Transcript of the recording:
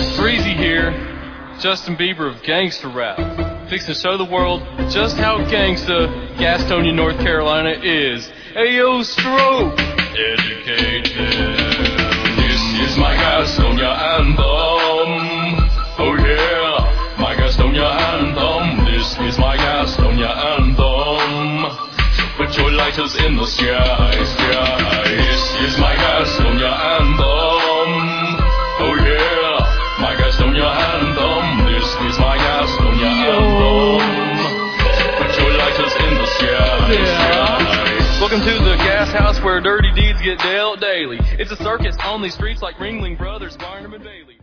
Breezy here, Justin Bieber of Gangsta Rap, fixing to show the world just how gangsta Gastonia, North Carolina is. Hey yo, Stroke! Educated. This is my Gastonia anthem. Oh yeah, my Gastonia anthem. This is my Gastonia anthem. So put your lighters in the sky. This is my Gastonia anthem. Oh yeah, my Gastonia anthem. This is my Gastonia anthem. Put your lighters in the sky. Welcome to the gas house where dirty deeds get dealt daily. It's a circus on these streets like Ringling Brothers, Barnum and Bailey.